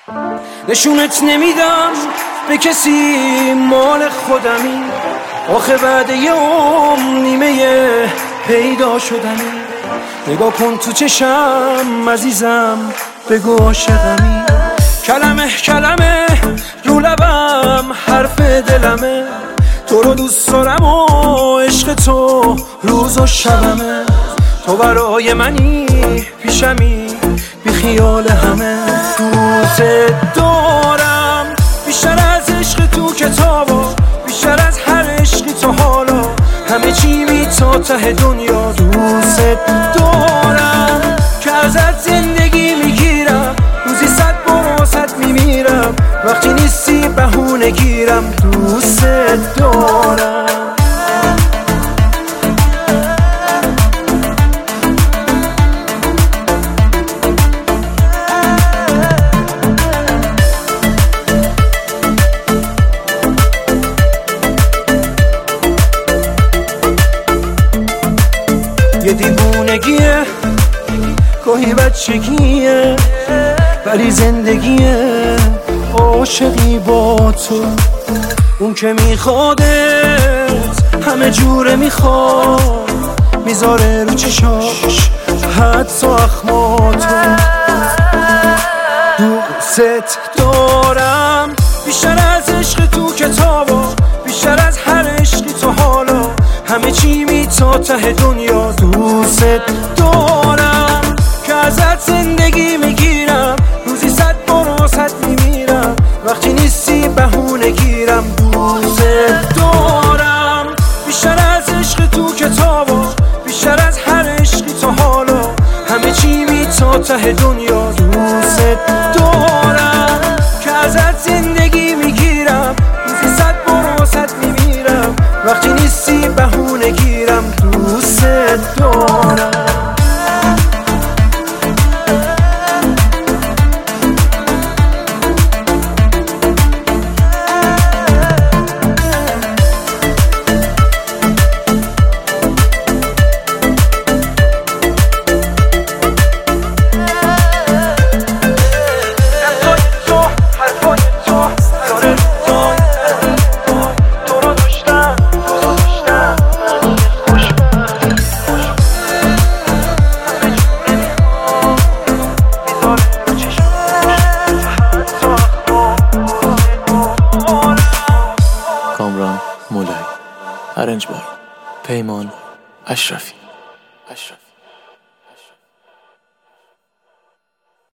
نشونت نمیدم به کسی، مال خودمی. آخه بعد یه نیمه پیدا شدنی. نگاه کن تو چشم عزیزم، بگو عاشقمی. کلمه کلمه رو لبم حرف دلمه. تو رو دوست دارم و عشق تو روز و شبمه. تو برای منی پیشمی بی خیال همه. دوست دارم بیشتر از عشق تو کتابا، بیشتر از هر عشقی تو حالا. همه چی می تا ته دنیا. دوست دارم که ازت زندگی میگیرم، روزی 100 بار واسط میمیرم. وقتی نیستی بهونه گیرم. دوست دارم. یه دیوونگیه، گاهی بچگیه، ولی زندگیه. عاشقی با تو، اون که میخوادت همه جوره میخواد، میذاره رو چشاش حدس و اخماتو. دوست دارم بیشتر از عشق تو کتابا، بیشتر از هر عشقی تو حالا. همه چی می تا ته دنیا. دوست دارم که ازت زندگی میگیرم، روزی 100 بار واسط میمیرم. وقتی نیستی بهونه گیرم. دوست دارم بیشتر از عشق تو کتابا، بیشتر از هر عشقی تو حالا. همه چی می تا ته دنیا. دوست دارم که ازت زندگی میگیرم، روزی 100 بار واسط میمیرم. وقتی نیستی بهونه گیرم. دوست دارم. کامران مولایی، ارنج بای پیمان اشرفی.